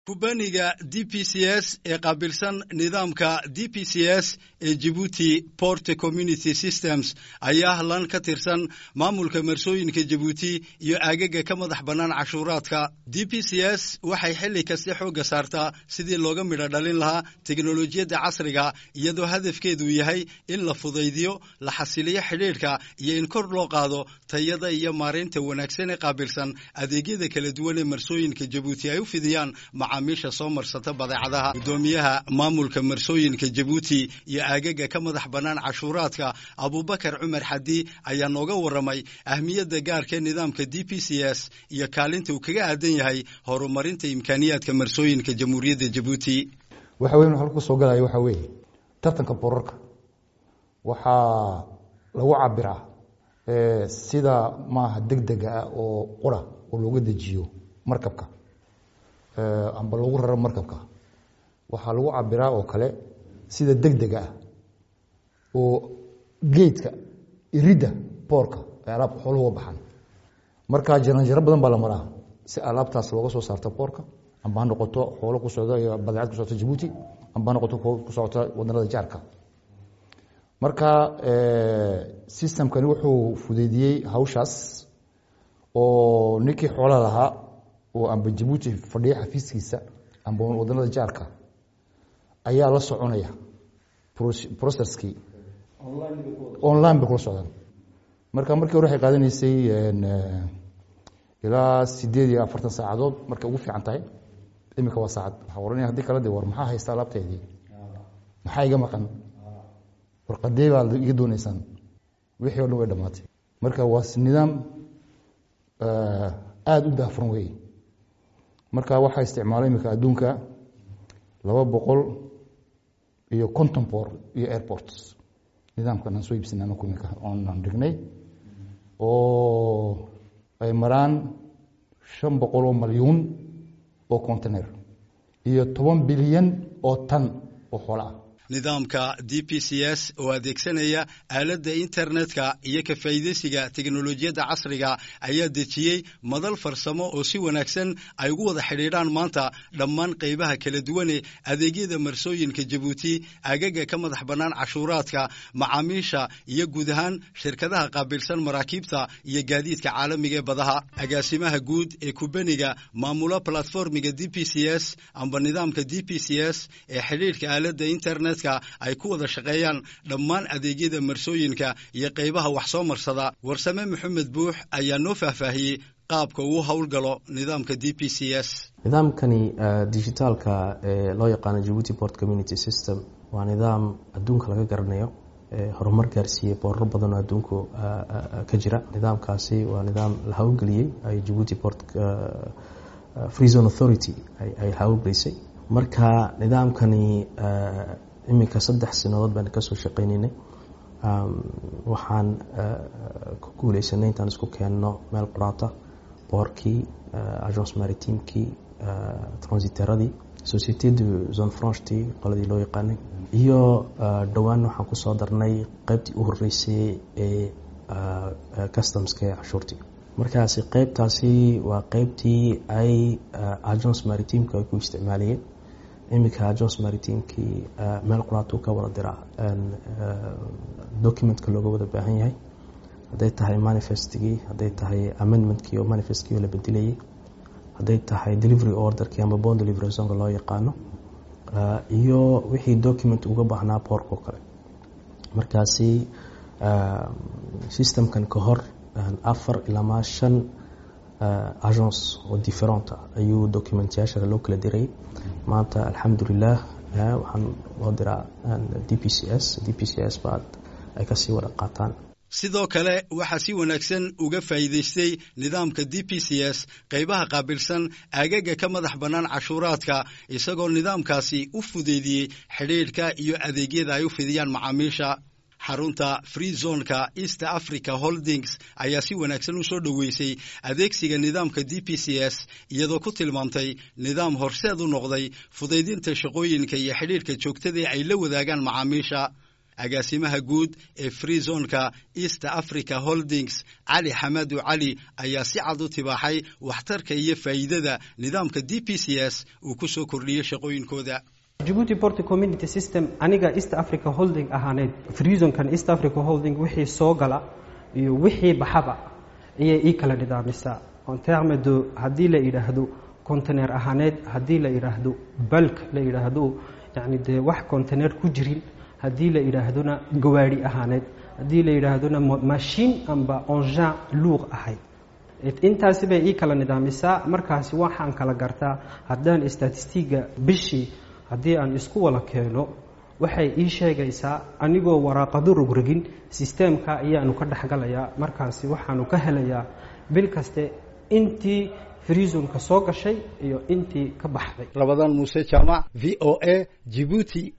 kubaniga DPCS ee qaabilsan nidaamka DPCS ee Djibouti Port Community Systems ayaa lan ka tirsan maamulka marsooyinka Djibouti iyo aagaga ka madax banaan cashuuraadka. DPCS waxay xilli kasta xooga saartaa sidii looga midho dhalin lahaa tiknoolajiyada casriga iyadoo hadafkeedu yahay in la fudaydiyo la xasiliyo xiriirka iyo in kor loo qaado tayada iyo maareynta wanaagsan ee qaabilsan adeegyada kala duwan ee marsooyinka Djibouti ay u fidiyaan macaamiisha soo marsata badeecadaha. Gudoomiyaha maamulka marsooyinka Djibouti iyo aagaga ka madax banaan cashuuraadka Abubakar Cumar Xadi ayaa nooga waramay ahmiyadda gaarka nidaamka DPCS iyo kaalinta uu kaga aadan yahay horumarinta imkaaniyaadka marsooyinka Jamhuuriyadda Djibouti. waxa weyn halka soo galay waxa weey tartanka boorarka waxa lagu cabiraa sida maaha degdega oo qora oo looga dejiyo markabka amba lagu raro markabka waxa lagu cabiraa oo kale sida degdega oo geedka irida boorka alaab xooluhu baxan marka jaranjaro badan baa la maraa si alaabtaas looga soo saarto boorka amba noqoto xoolo ku socdo iyo badeecad ku socdo Djibouti amba noqoto ku socdo wadannada jaarka. marka systemkani wuxuu fudeydiyay hawshaas oo ninkii xoolo lahaa oo amba Djibouti fadhiya xafiiskiisa amba wadannada jaarka ayaa la soconaya processkii online ba ku socdaan. marka markii hore waxay qaadanaysay ilaa 48 saacadood markay ugu fiican tahay. imika waa saacad waxa oranaya hadii kala war maxaa haysta laabteedii maxaa iga maqan warqadee baa iga doonaysan wixii oo dhan way dhamaatay. marka waa nidaam aad u daafran weey. marka waxa isticmaalay imika adduunka 200 iyo port iyo airports nidaamkan aan soo iibsanayno kumika aan dhignay oo ay maraan 500 milyan oo container iyo 10 bilyan oo tan oo xoolo ah. nidaamka DPCS oo adeegsanaya aaladda internetka iyo ka faa'iideysiga tiknoolajiyada casriga ayaa dejiyay madal farsamo oo si wanaagsan ay ugu wada xiriiraan maanta dhammaan qaybaha kala duwan ee adeegyada marsooyinka Djibouti aagaga ka madax banaan cashuuraadka macaamiisha iyo guud ahaan shirkadaha qaabilsan maraakiibta iyo gaadiidka caalamiga ee badaha. agaasimaha guud ee kubaniga maamula platformiga DPCS amba nidaamka DPCS ee xiriirka aaladda internet ay ku wada shaqeeyaan dhammaan adeegyada marsooyinka iyo qaybaha wax soo marsada. warsame Maxamed Buux ayaa noo faahfaahiyay qaabka uu hawlgalo nidaamka DPCS. nidaamkani digitalka loo yaqaan Djibouti Port Community System waa nidaam adduunka laga garanayo horumar gaarsiiyay boorro badan oo adduunka ka jira. nidaamkaasi waa nidaam la hawlgeliyay ay Djibouti Port Free Zone Authority ay hawlgelisay. marka nidaamkani imika 3 sanadood baan ka soo shaqeynay. waxaan ku guuleysanay intaan isku keenno meel quraata boorkii agence maritime transitaire société de zone franche qoladii loo yaqaanay iyo dhawaan waxaan ku soo darnay qaybtii u horeysay ee customs-ka cashuurtii. markaasi qaybtaasi waa qaybtii ay agence maritime ay ku isticmaalayeen. imika agence maritime meel quraatu ka wada dira documentka looga wada baahan yahay haday tahay manifestkii haday tahay amendmentkii oo manifestkii la bedelayay haday tahay delivery orderkii ama bond delivery zone loo yaqaano iyo wixii document uga baahnaa porko kale. markaasi systemkan ka hor 4 ilaa 5 agence oo different ayuu documentation loo kala diray. maanta alxamdulillah waxaan loo diraa DPCS baad ay ka sii wada qaataan. sidoo kale waxa si wanaagsan uga faa'iideystay nidaamka DPCS qaybaha qaabilsan aagaga ka madax banaan cashuuraadka isagoo nidaamkaasi u fudeydiyay xiriirka iyo adeegyada ay u fidiyaan macaamiisha. xarunta Free Zone-ka East Africa Holdings ayaa si wanaagsan u soo dhaweysay adeegsiga nidaamka DPCS iyadoo ku tilmaamtay nidaam horseed u noqday fudaydinta shaqooyinka iyo xiriirka joogtada ay la wadaagaan macaamiisha. agaasimaha guud ee freezonka East Africa Holdings Ali Hamadu Ali ayaa si cad u tibaaxay waxtarka iyo faa'iidada nidaamka DPCS uu ku soo kordhiyay shaqooyinkooda. Djibouti Port Community System aniga East Africa Holding ahaaneed freezonkan East Africa Holding wixii soo gala iyo wixii baxaba ayay kala nidaamisaa on terme de hadii la yiraahdo container ahaaneed hadii la yiraahdo bulk la yiraahdo yani de wax container ku jirin hadii la yiraahdona gawaari ahaaneed hadii la yiraahdona machine amba engin lourd ahay intaasi bay kala nidaamisaa markaasi waxaan kala gartaa hadaan statistiga bishii hadii aan isku wala keeno waxay ii sheegaysaa anigoo waraaqado rogrogin systemka ayaanu ka dhaxgalayaa markaasi waxaanu ka helayaa bil kaste intii freezonka soo gashay iyo intii ka baxday. Ramadan Muuse Jamac VOA Djibouti.